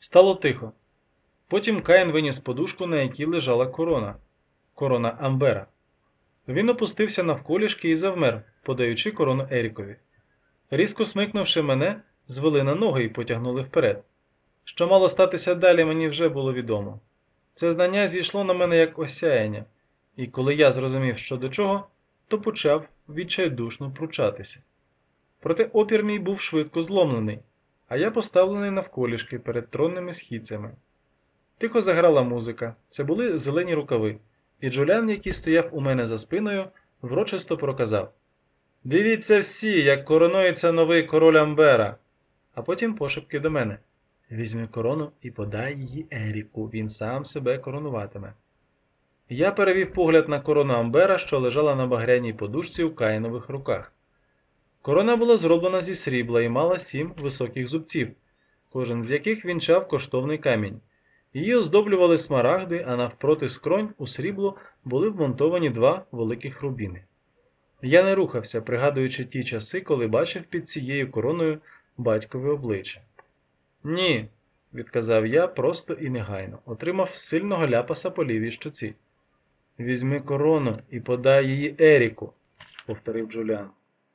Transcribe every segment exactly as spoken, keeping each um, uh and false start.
Стало тихо. Потім Каїн виніс подушку, на якій лежала корона. Корона Амбера. Він опустився навколішки і завмер, подаючи корону Ерікові. Різко смикнувши мене, звели на ноги і потягнули вперед. Що мало статися далі, мені вже було відомо. Це знання зійшло на мене як осяяння, і коли я зрозумів, що до чого, то почав відчайдушно пручатися. Проте опір мій був швидко зломлений, а я поставлений навколішки перед тронними східцями. Тихо заграла музика, це були зелені рукави, і Джуліан, який стояв у мене за спиною, врочисто проказав: «Дивіться всі, як коронується новий король Амбера!» А потім пошепки до мене: «Візьми корону і подай її Еріку, він сам себе коронуватиме». Я перевів погляд на корону Амбера, що лежала на багряній подушці у Каїнових руках. Корона була зроблена зі срібла і мала сім високих зубців, кожен з яких вінчав коштовний камінь. Її оздоблювали смарагди, а навпроти скронь у срібло були вмонтовані два великих рубіни. Я не рухався, пригадуючи ті часи, коли бачив під цією короною батькове обличчя. «Ні», – відказав я просто і негайно, отримав сильного ляпаса по лівій щоці. «Візьми корону і подай її Еріку», – повторив Джуліан.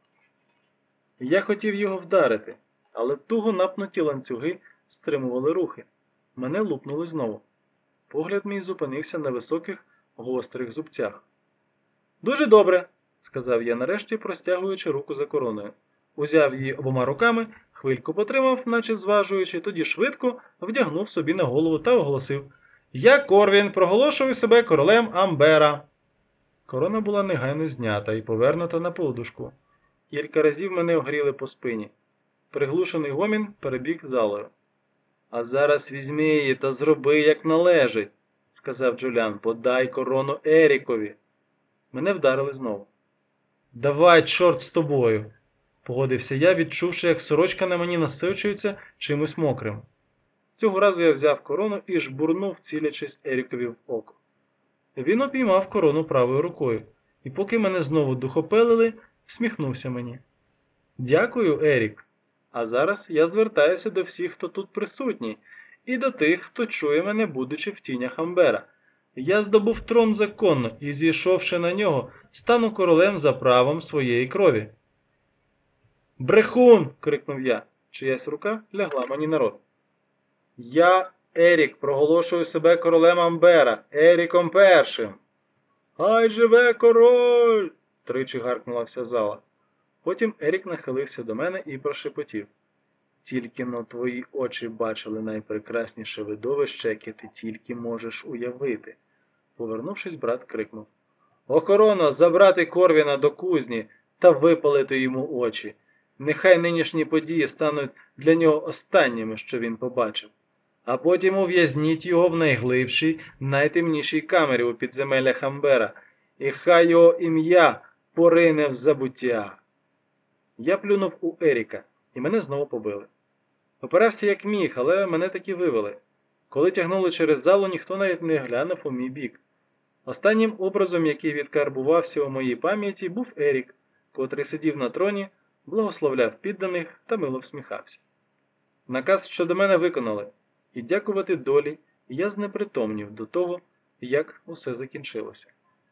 Я хотів його вдарити, але туго напнуті ланцюги стримували рухи. Мене лупнули знову. Погляд мій зупинився на високих, гострих зубцях. «Дуже добре», – сказав я нарешті, простягуючи руку за короною. Узяв її обома руками, хвильку потримав, наче зважуючи, тоді швидко вдягнув собі на голову та оголосив: «Я Корвін, проголошую себе королем Амбера». Корона була негайно знята і повернута на подушку. Кілька разів мене огріли по спині. Приглушений гомін перебіг залою. «А зараз візьми її та зроби, як належить», – сказав Джуліан. «Подай корону Ерікові». Мене вдарили знову. «Давай, чорт з тобою», – погодився я, відчувши, як сорочка на мені насичується чимось мокрим. Цього разу я взяв корону і жбурнув, цілячись Ерікові в око. Він обіймав корону правою рукою, і поки мене знову духопелили, всміхнувся мені. «Дякую, Ерік. А зараз я звертаюся до всіх, хто тут присутній, і до тих, хто чує мене, будучи в тінях Амбера. Я здобув трон законно і, зійшовши на нього, стану королем за правом своєї крові». «Брехун!» – крикнув я. Чиясь рука лягла мені на рот. «Я, Ерік, проголошую себе королем Амбера, Еріком Першим!» «Хай живе король!» – тричі гаркнула вся зала. Потім Ерік нахилився до мене і прошепотів: «Тільки но твої очі бачили найпрекрасніше видовище, яке ти тільки можеш уявити». Повернувшись, брат крикнув: «Охорона, забрати Корвіна до кузні та випалити йому очі. Нехай нинішні події стануть для нього останніми, що він побачив. А потім ув'язніть його в найглибшій, найтемнішій камері у підземеллях Амбера, і хай його ім'я порине в забуття». Я плюнув у Еріка, і мене знову побили. Опирався як міг, але мене таки вивели. Коли тягнули через залу, ніхто навіть не глянув у мій бік. Останнім образом, який відкарбувався у моїй пам'яті, був Ерік, котрий сидів на троні, благословляв підданих та мило всміхався. Наказ щодо мене виконали, і дякувати долі я знепритомнів до того, як усе закінчилося.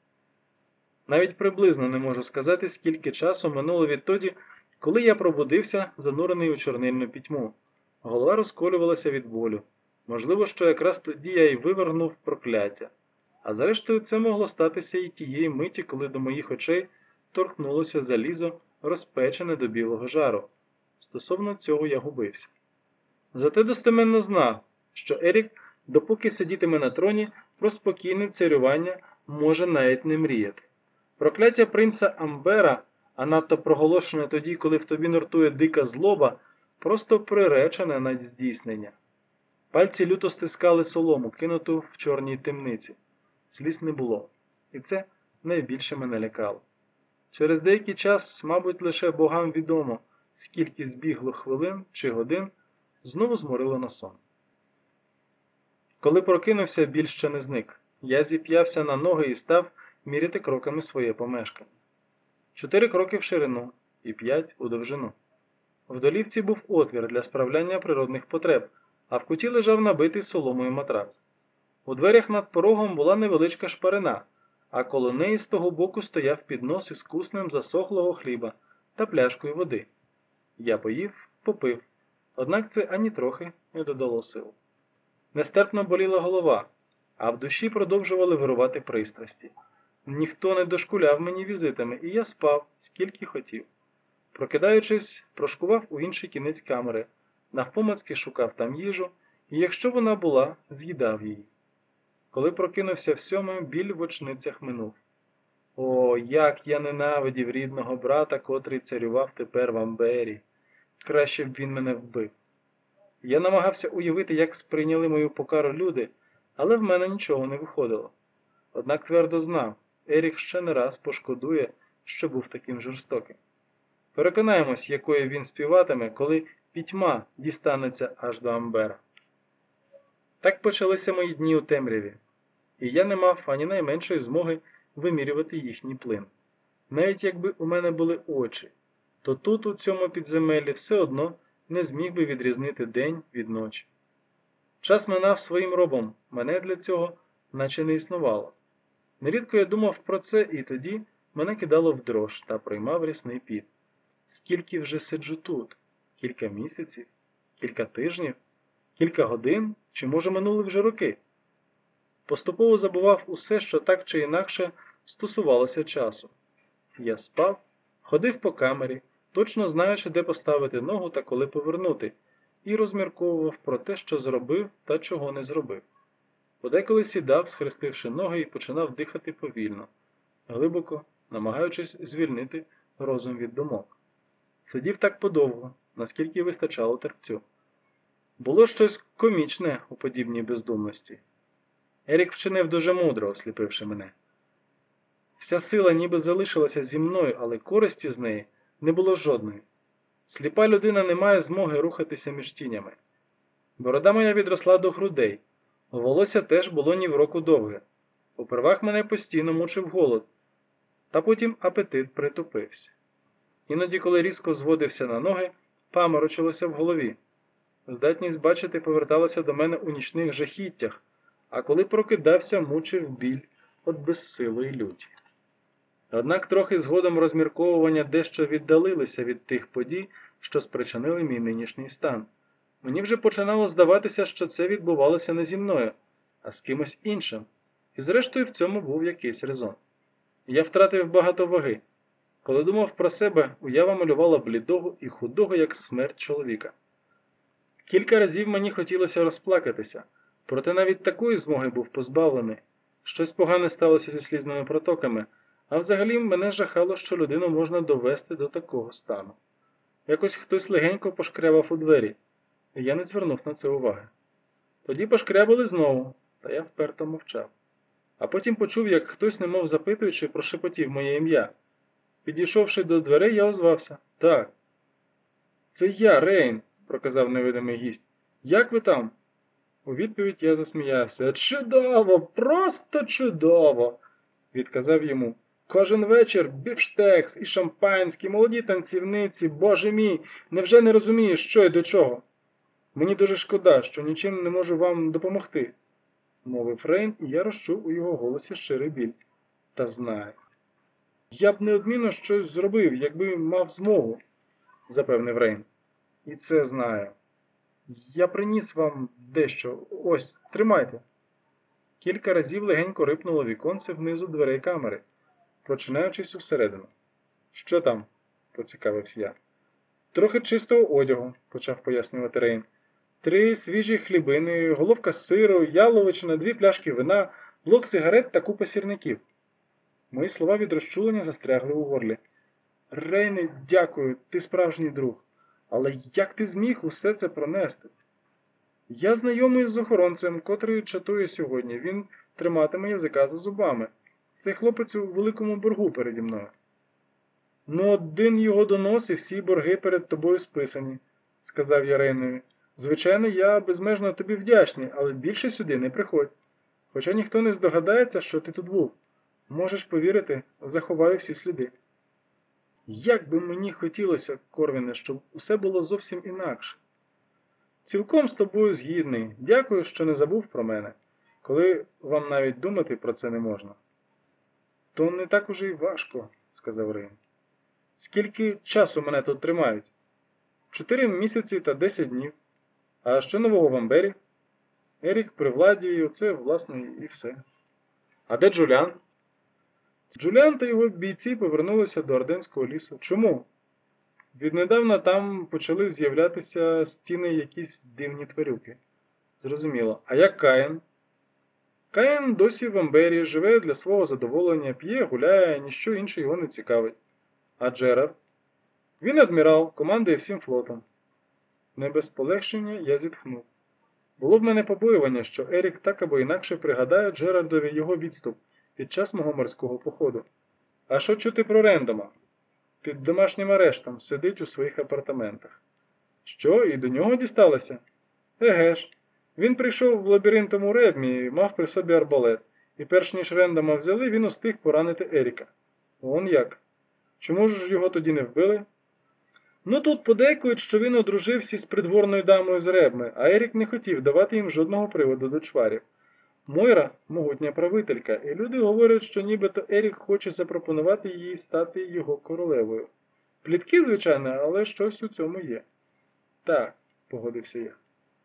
Навіть приблизно не можу сказати, скільки часу минуло відтоді, коли я пробудився, занурений у чорнильну пітьму. Голова розколювалася від болю. Можливо, що якраз тоді я й вивернув прокляття. А зрештою це могло статися і тієї миті, коли до моїх очей торкнулося залізо, розпечене до білого жару. Стосовно цього я губився. Зате достеменно знав, що Ерік, допоки сидітиме на троні, про спокійне царювання може навіть не мріяти. Прокляття принца Амбера, а надто проголошене тоді, коли в тобі нуртує дика злоба, просто приречене на здійснення. Пальці люто стискали солому, кинуту в чорній темниці. Сліз не було, і це найбільше мене лякало. Через деякий час, мабуть, лише богам відомо, скільки збігло хвилин чи годин, знову зморило на сон. Коли прокинувся, біль ще не зник. Я зіп'явся на ноги і став міряти кроками своє помешкання. Чотири кроки в ширину і п'ять у довжину. В долівці був отвір для справляння природних потреб, а в куті лежав набитий соломою матрац. У дверях над порогом була невеличка шпарина, а коло неї з того боку стояв піднос із куснем засохлого хліба та пляшкою води. Я поїв, попив, однак це ані трохи не додало сил. Нестерпно боліла голова, а в душі продовжували вирувати пристрасті. Ніхто не дошкуляв мені візитами, і я спав, скільки хотів. Прокидаючись, прошкував у інший кінець камери, навпомацьки шукав там їжу, і якщо вона була, з'їдав її. Коли прокинувся в сьоме, біль в очницях минув. О, як я ненавидів рідного брата, котрий царював тепер в Амбері. Краще б він мене вбив. Я намагався уявити, як сприйняли мою покару люди, але в мене нічого не виходило. Однак твердо знав, Ерік ще не раз пошкодує, що був таким жорстоким. Переконаємось, якою він співатиме, коли пітьма дістанеться аж до Амбера. Так почалися мої дні у темряві, і я не мав ані найменшої змоги вимірювати їхній плин. Навіть якби у мене були очі, то тут, у цьому підземеллі, все одно не зміг би відрізнити день від ночі. Час минав своїм робом, мене для цього наче не існувало. Нерідко я думав про це, і тоді мене кидало в дрож та приймав рясний піт. Скільки вже сиджу тут? Кілька місяців? Кілька тижнів? Кілька годин? Чи, може, минули вже роки? Поступово забував усе, що так чи інакше стосувалося часу. Я спав, ходив по камері, точно знаючи, де поставити ногу та коли повернути, і розмірковував про те, що зробив та чого не зробив. Подеколи сідав, схрестивши ноги, і починав дихати повільно, глибоко, намагаючись звільнити розум від думок. Сидів так подовго, наскільки вистачало терпцю. Було щось комічне у подібній бездумності. Ерік вчинив дуже мудро, осліпивши мене. Вся сила ніби залишилася зі мною, але користі з неї не було жодної. Сліпа людина не має змоги рухатися між тінями. Борода моя відросла до грудей, волосся теж було ні в року довге. Попервах мене постійно мучив голод, та потім апетит притупився. Іноді, коли різко зводився на ноги, паморочилося в голові. Здатність бачити поверталася до мене у нічних жахіттях, а коли прокидався, мучив біль від безсилої люті. Однак трохи згодом розмірковування дещо віддалилися від тих подій, що спричинили мій нинішній стан. Мені вже починало здаватися, що це відбувалося не зі мною, а з кимось іншим, і зрештою в цьому був якийсь резон. Я втратив багато ваги. Коли думав про себе, уява малювала блідого і худого, як смерть чоловіка. Кілька разів мені хотілося розплакатися, проте навіть такої змоги був позбавлений. Щось погане сталося зі слізними протоками, а взагалі мене жахало, що людину можна довести до такого стану. Якось хтось легенько пошкрябав у двері, і я не звернув на це уваги. Тоді пошкрябали знову, та я вперто мовчав. А потім почув, як хтось, немов запитуючи, прошепотів моє ім'я. Підійшовши до дверей, я озвався. «Так». «Це я, Рейн», – проказав невидимий гість. «Як ви там?» У відповідь я засміявся. «Чудово, просто чудово!» – відказав йому. «Кожен вечір бівштекс і шампанські, молоді танцівниці, боже мій, невже не розумієш, що і до чого? Мені дуже шкода, що нічим не можу вам допомогти», – мовив Рейн, і я розчув у його голосі щирий біль. «Та знаю. Я б неодмінно щось зробив, якби мав змогу», – запевнив Рейн. «І це знаю. Я приніс вам дещо. Ось, тримайте». Кілька разів легенько рипнуло віконце внизу дверей камери, прочинаючись усередину. «Що там?» – поцікавився я. «Трохи чистого одягу», – почав пояснювати Рейн. «Три свіжі хлібини, головка сиру, яловичина, дві пляшки вина, блок сигарет та купа сірників». Мої слова від розчулення застрягли у горлі. «Рейне, дякую, ти справжній друг. Але як ти зміг усе це пронести?» «Я знайомий з охоронцем, котрий чатує сьогодні. Він триматиме язика за зубами. Цей хлопець у великому боргу переді мною». «Ну, один його донос і всі борги перед тобою списані», – сказав я Рейнові. «Звичайно, я безмежно тобі вдячний, але більше сюди не приходь. Хоча ніхто не здогадається, що ти тут був. Можеш повірити, заховаю всі сліди». Як би мені хотілося, Корвіне, щоб усе було зовсім інакше. Цілком з тобою згідний. Дякую, що не забув про мене, коли вам навіть думати про це не можна. То не так уже й важко, сказав Рейн. Скільки часу мене тут тримають? Чотири місяці та десять днів. А що нового в Амбері? Ерік при владі, і оце, власне, і все. А де Джуліан? Джуліан та його бійці повернулися до Арденського лісу. Чому? Віднедавна там почали з'являтися стіни якісь дивні тварюки. Зрозуміло. А як Каїн? Каїн досі в Амбері, живе для свого задоволення, п'є, гуляє, ніщо інше його не цікавить. А Джерард? Він адмірал, командує всім флотом. Не без полегшення я зітхнув. Було в мене побоювання, що Ерік так або інакше пригадає Джерардові його відступ під час мого морського походу. А що чути про Рендома? Під домашнім арештом сидить у своїх апартаментах. Що, і до нього дісталося? Еге ж. Він прийшов в лабіринтом у Ребмі і мав при собі арбалет, і перш ніж Рендома взяли, він устиг поранити Еріка. Он як? Чому ж його тоді не вбили? Ну тут подейкують, що він одружився з придворною дамою з Ребми, а Ерік не хотів давати їм жодного приводу до чварів. Мойра – могутня правителька, і люди говорять, що нібито Ерік хоче запропонувати їй стати його королевою. Плітки, звичайно, але щось у цьому є. Так, погодився я.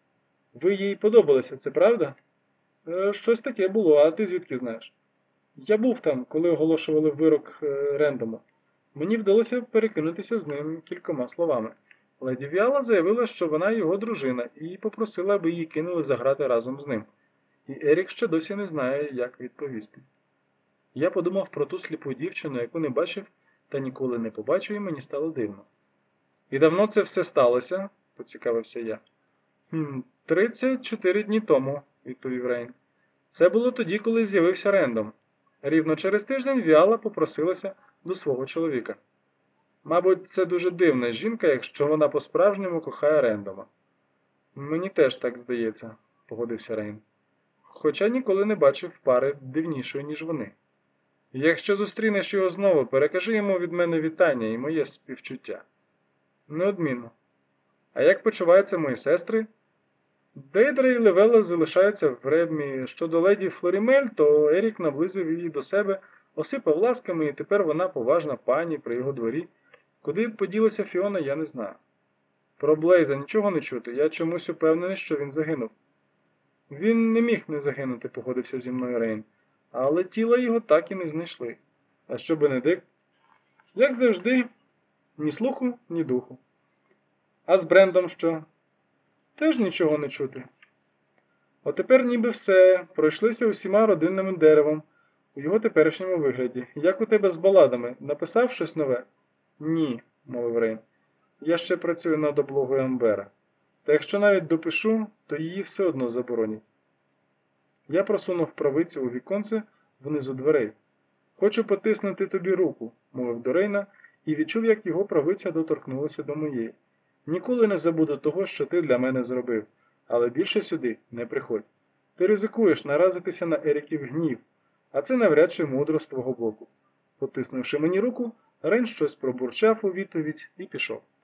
Ви їй подобалися, це правда? Е, щось таке було, а ти звідки знаєш? Я був там, коли оголошували вирок е, Рендому. Мені вдалося перекинутися з ним кількома словами. Леді Віала заявила, що вона його дружина, і попросила, аби її кинули заграти разом з ним. І Ерік ще досі не знає, як відповісти. Я подумав про ту сліпу дівчину, яку не бачив та ніколи не побачив, і мені стало дивно. І давно це все сталося? – поцікавився я. «Хм, тридцять чотири дні тому», – відповів Рейн. Це було тоді, коли з'явився Рендом. Рівно через тиждень Віала попросилася до свого чоловіка. Мабуть, це дуже дивна жінка, якщо вона по-справжньому кохає Рендома. Мені теж так здається, погодився Рейн. Хоча ніколи не бачив пари дивнішої, ніж вони. Якщо зустрінеш його знову, перекажи йому від мене вітання і моє співчуття. Неодмінно. А як почуваються мої сестри? Дейдра і Левелла залишаються в Ребмі. Щодо леді Флорімель, то Ерік наблизив її до себе, осипав ласками, і тепер вона поважна пані при його дворі. Куди поділася Фіона, я не знаю. Про Блейза нічого не чути, я чомусь упевнений, що він загинув. Він не міг не загинути, погодився зі мною Рейн, але тіла його так і не знайшли. А що Бенедикт? Як завжди, ні слуху, ні духу. А з Брендом що? Теж нічого не чути. Отепер ніби все, пройшлися усіма родинним деревом, у його теперішньому вигляді. Як у тебе з баладами? Написав щось нове? Ні, мовив Рейн. Я ще працюю над облогою Амбера. Та якщо навіть допишу, то її все одно заборонять. Я просунув правицю у віконце внизу дверей. Хочу потиснути тобі руку, мовив до Рейна, і відчув, як його правиця доторкнулася до моєї. Ніколи не забуду того, що ти для мене зробив, але більше сюди не приходь. Ти ризикуєш наразитися на Еріків гнів, а це навряд чи мудро з твого боку. Потиснувши мені руку, Рейн щось пробурчав у відповідь і пішов.